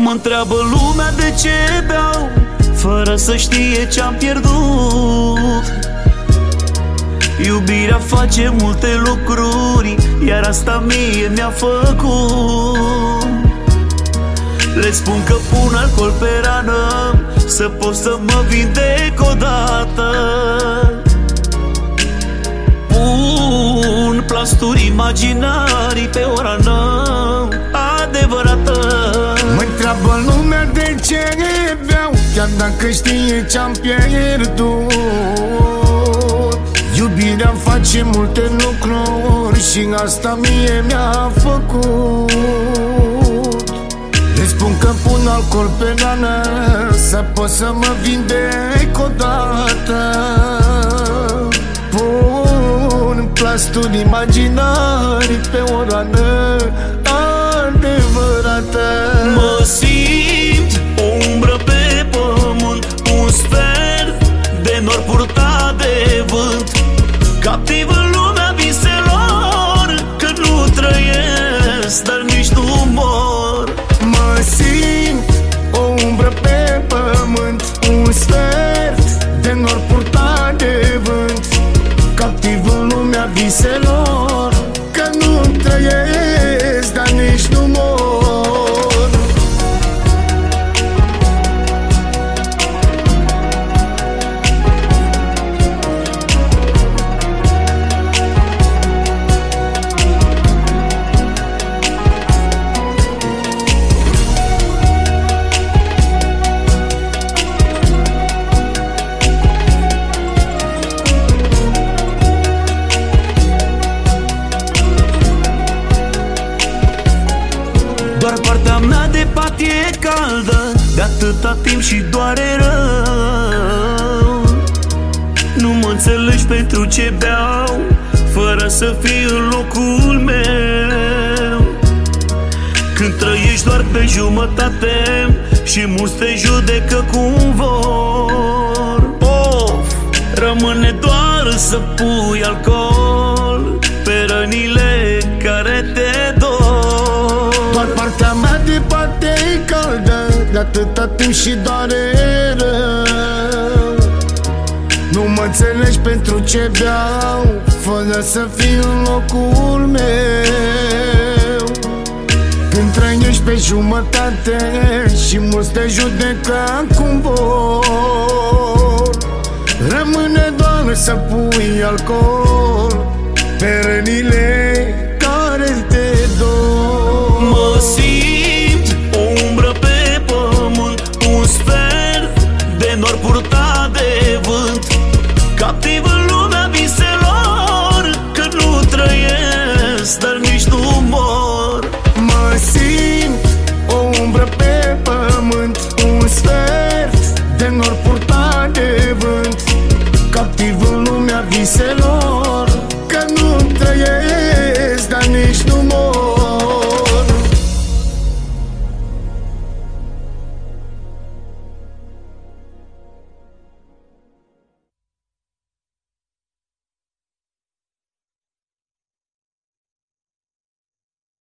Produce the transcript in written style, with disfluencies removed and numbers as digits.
Mă întreabă lumea de ce beau, fără să știe ce-am pierdut. Iubirea face multe lucruri, iar asta mie mi-a făcut. Le spun că pun alcool pe rană, să pot să mă vindec odată. Pun plasturi imaginarii pe o rană adevărată. Mă întreabă lumea de ce beau, chiar dacă știe ce-am pierdut. Iubirea face multe lucruri și asta mie mi-a făcut. Le spun că pun alcool pe rană, să pot să mă vindec odată. Pun plasturi imaginari pe o rană adevărată. Mă simt o umbră pe pământ, un sfert de nor purtat de vânt, captiv în lumea viselor, că nu trăiesc, dar nici nu mor. Mă simt o umbră pe pământ, un sfert de nor purtat de vânt, captiv în lumea viselor, că nu trăiesc, dar nici nu mor. Doar partea mea de pat e caldă, de atâta timp și doare rău. Nu mă înțelegi pentru ce beau, fără să fii în locul meu. Când trăiești doar pe jumătate și mulți te judecă cum vor. Of, rămâne doar să pui alcool pe rănile care te dor. Doar partea mea de pat e caldă, de atâta timp și doare rău. Nu mă înțelegi pentru ce beau, fără să fiu în locul meu. Când trăiești pe jumătate și mulți te judecă cum vor, rămâne doar să pui alcool pe rănile care te dor. Mă simt